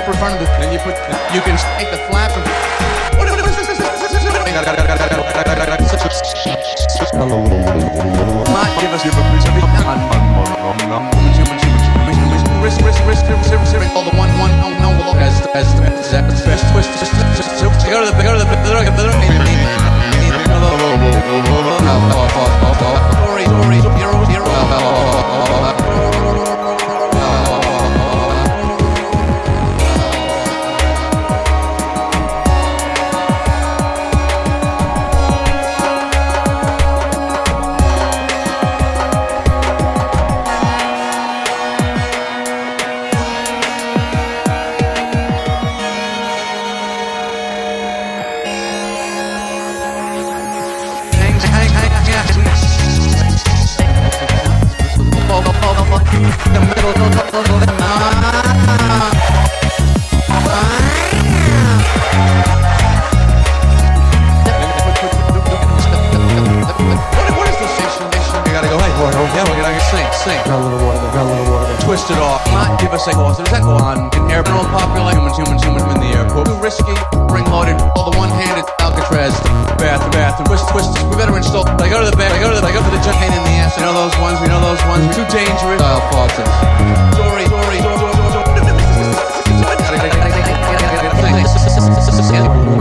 in front of the, then you can take the flap and might give us all the one as twist go to the twist it off, not give us a cause. Does that go on in air? General population, humans in the airport. Too risky, ring loaded, all the one-handed Alcatraz, bathroom, twist. We better install. I go to the bath, I go to the junk pain in the ass. We know those ones. Too dangerous. Style parties. Story.